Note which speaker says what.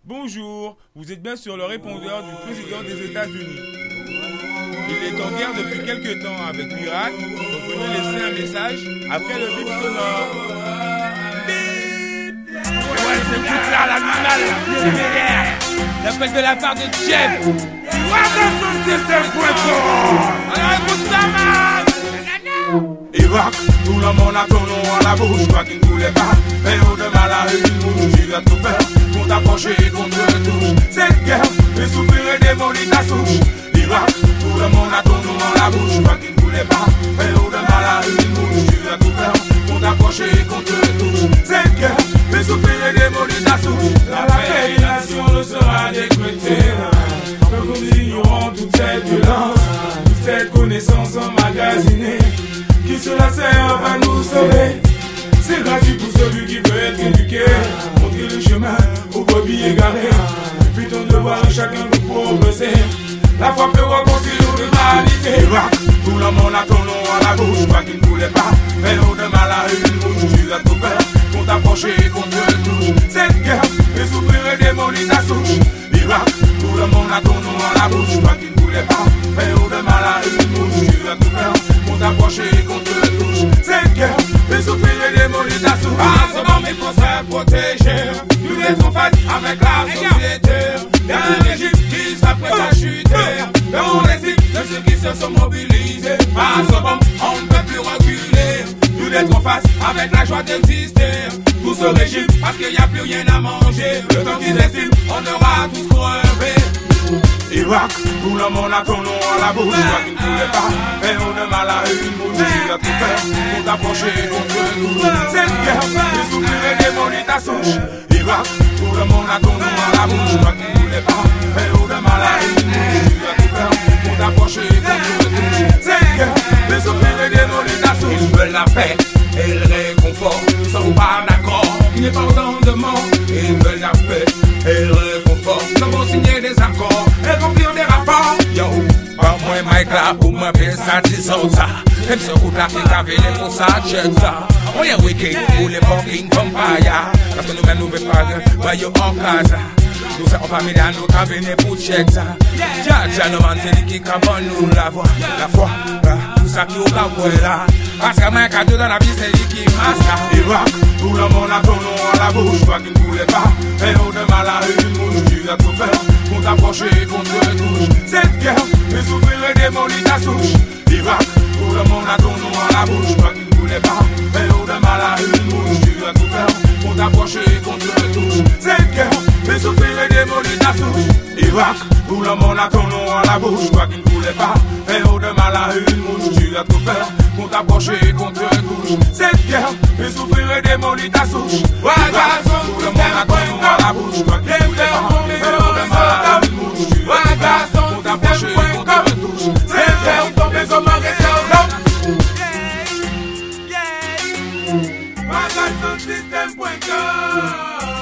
Speaker 1: Bonjour, vous êtes bien sur le répondeur du président des États-Unis. Il est en guerre depuis quelques temps avec l'Irak, donc veuillez laisser un message après le bip sonore.
Speaker 2: Ouais, c'est foutre là, l'animal, c'est vénère. J'appelle de la part de Jeff. Alors écoute ça, man.
Speaker 3: Irak, tout le monde a ton nom à la bouche, toi qui ne voulais pas. Mais au-delà la rue, tu as tout peur. Pour t'approcher contre tout. Cette guerre fait souffrir et démolir ta souche. Irak, tout le monde a ton nom à la bouche, toi qui ne voulais pas. Mais au-delà la rue, tu as tout peur. Pour t'approcher contre tout. Cette guerre fait souffrir et démolir ta souche.
Speaker 4: La paix et nation ne sera décrétée. Que nous ignorons toute cette violence, toute cette connaissance emmagasinée. Qui se la sert va nous sauver. C'est gratuit pour celui qui veut être éduqué. Montrer le chemin aux brebis égarées. Puis ton devoir chacun de progresser. La foi peut reconstruire l'humanité.
Speaker 3: Irak, tout le monde a ton nom à la bouche, toi qui ne voulais pas. Mais au-delà la rue, tu as tout peur. Pour t'approcher contre tout. Cette guerre fait souffrir et démolir ta souche. Irak, tout le monde a ton nom à la bouche, toi qui ne voulais pas. Mais au-delà la rue, tu as tout peur. Pour t'approcher contre tout. Cette guerre fait souffrir et démolir ta souche.
Speaker 4: Ensemble, il faut se protéger. Nous être face avec la société. D'un régime qui s'apprête à chuter. On estime de ceux qui se sont mobilisés. Ensemble, on ne peut plus reculer. Nous être face avec la joie d'exister. Tout ce régime parce qu'il n'y a plus rien à manger. Le temps qu'ils estiment, on aura tous crevé.
Speaker 3: Irak, tout le monde a ton nom à la bouche, toi qui ne voulais pas. Mais au-delà la rue, tu as tout fait pour t'approcher contre tout. Cette guerre fait souffrir et démolir ta souche. Irak, tout le monde a ton nom à la bouche, toi qui ne voulais pas. Mais au-delà la rue, tu as tout fait pour t'approcher contre tout. Cette guerre fait souffrir et démolir ta souche.
Speaker 4: Ils veulent la paix et le réconfort. Ils sont pas d'accord, il n'est pas autant de mort. Ils veulent la paix et le réconfort. Nous avons signé des accords et remplir des rapports. Yo, pas moi Mike là pour me faire ça, disons ça. Même ce route là qui t'a venu pour ça, j'aime ça. On est wicked pour les fucking vampires. Parce que nous-mêmes nous ne pas de voyons en casa. Nous sommes en famille dans nous t'a venu pour check ça. Dja nous man c'est lui qui cabane nous la voix. La foi, tout ça qui au cas là. Parce que moi cadeau dans la vie c'est lui qui masque.
Speaker 3: Irak, tout le monde a ton nom à la bouche, toi qui ne voulais pas. Mais au-delà la rue, tu as tout peur pour t'approcher contre tout. Cette guerre fait souffrir et démolir ta souche. Irak, tout le monde a ton nom à la bouche, toi qui ne voulais pas. Mais au-delà la rue, tu as tout peur pour t'approcher contre tout. Cette guerre fait souffrir et démolir ta souche. Irak, tout le monde a ton nom à la bouche, toi qui ne voulais pas. Mais au-delà la rue, tu as tout peur pour t'approcher contre tout. Cette guerre fait souffrir et démolir ta souche. Irak, tout le monde a ton nom à la bouche, toi qui ne voulais pas. Mais au-delà la rue, tu as tout peur pour t'approcher contre tout. Cette guerre fait souffrir et
Speaker 4: System.com